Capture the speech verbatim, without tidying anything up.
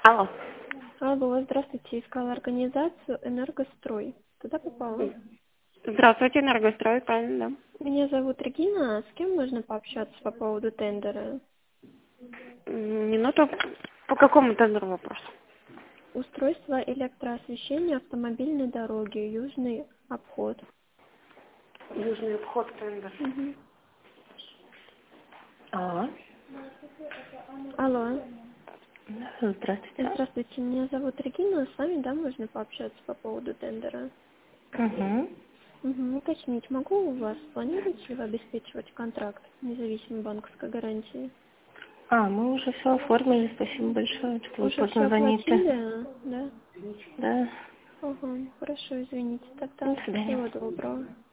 Алло. Алло, здравствуйте. Искала организацию «Энергострой». Туда попала? Здравствуйте, Энергострой, правильно, да. Меня зовут Регина. С кем можно пообщаться по поводу тендера? М, Минуту. По какому тендеру вопрос? Устройство электроосвещения автомобильной дороги, южный обход. Южный обход тендер. Мгм. Алло. Алло. Здравствуйте. Здравствуйте, меня зовут Регина. С вами, да, можно пообщаться по поводу тендера? Угу. Угу. Уточнить, могу у вас, планируете ли вы обеспечивать контракт независимой банковской гарантии? А, мы уже все оформили, спасибо большое, что вы Уже все поздно звоните. оплатили, да? Да. Ага, хорошо, извините. До Тогда свидания. всего доброго.